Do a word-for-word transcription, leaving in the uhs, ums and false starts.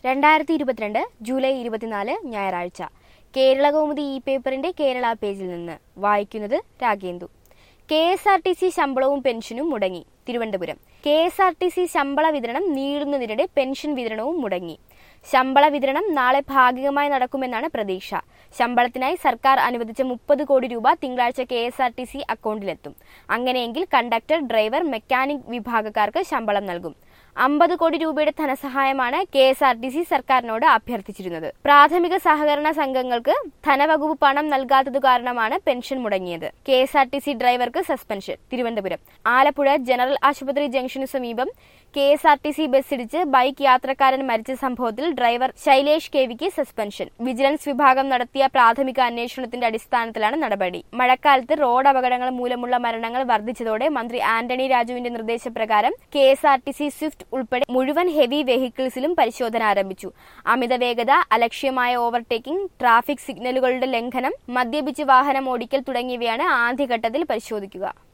രണ്ടായിരത്തി ഇരുപത്തിരണ്ട് ജൂലൈ ഇരുപത്തിനാല് ഞായറാഴ്ച കേരളകൗമുദി ഇ പേപ്പറിന്റെ കേരള പേജിൽ നിന്ന് വായിക്കുന്നത് Ragendu. K S R T C ശമ്പളവും പെൻഷനും മുടങ്ങി. Thiruvananthapuram. K S R T C ശമ്പള വിതരണം നീളുന്നതിനിടെ പെൻഷൻ വിതരണവും മുടങ്ങി. ശമ്പള വിതരണം നാളെ ഭാഗികമായി നടക്കുമെന്നാണ് പ്രതീക്ഷ. ശമ്പളത്തിനായി സർക്കാർ അനുവദിച്ച മുപ്പത് കോടി രൂപ തിങ്കളാഴ്ച K S R T C അക്കൗണ്ടിലെത്തും. അങ്ങനെയെങ്കിൽ കണ്ടക്ടർ, ഡ്രൈവർ, മെക്കാനിക് വിഭാഗക്കാർക്ക് ശമ്പളം നൽകും. അമ്പത് കോടി രൂപയുടെ ധനസഹായമാണ് K S R T C സർക്കാരിനോട് അഭ്യർത്ഥിച്ചിരുന്നത്. പ്രാഥമിക സഹകരണ സംഘങ്ങൾക്ക് ധനവകുപ്പ് പണം നൽകാത്തതു കാരണമാണ് പെൻഷൻ മുടങ്ങിയത്. K S R T C ഡ്രൈവർക്ക് സസ്പെൻഷൻ. തിരുവനന്തപുരം. ആലപ്പുഴ ജനറൽ ആശുപത്രി ജംഗ്ഷനു സമീപം K S R T C ബസ്സിടിച്ച് ബൈക്ക് യാത്രക്കാരൻ മരിച്ച സംഭവത്തിൽ ഡ്രൈവർ ശൈലേഷ് കെ വിക്ക് സസ്പെൻഷൻ. വിജിലൻസ് വിഭാഗം നടത്തിയ പ്രാഥമിക അന്വേഷണത്തിന്റെ അടിസ്ഥാനത്തിലാണ് നടപടി. മഴക്കാലത്ത് റോഡ് അപകടങ്ങൾ മൂലമുള്ള മരണങ്ങൾ വർദ്ധിച്ചതോടെ മന്ത്രി ആന്റണി രാജുവിന്റെ നിർദ്ദേശപ്രകാരം K S R T C swift ഉൾപ്പെടെ മുഴുവൻ ഹെവി വെഹിക്കിൾസിലും പരിശോധന ആരംഭിച്ചു. അമിത വേഗത, അലക്ഷ്യമായ ഓവർടേക്കിംഗ്, ട്രാഫിക് സിഗ്നലുകളുടെ ലംഘനം, മദ്യപിച്ച് വാഹനം ഓടിക്കൽ തുടങ്ങിയവയാണ് ആദ്യഘട്ടത്തിൽ പരിശോധിക്കുക.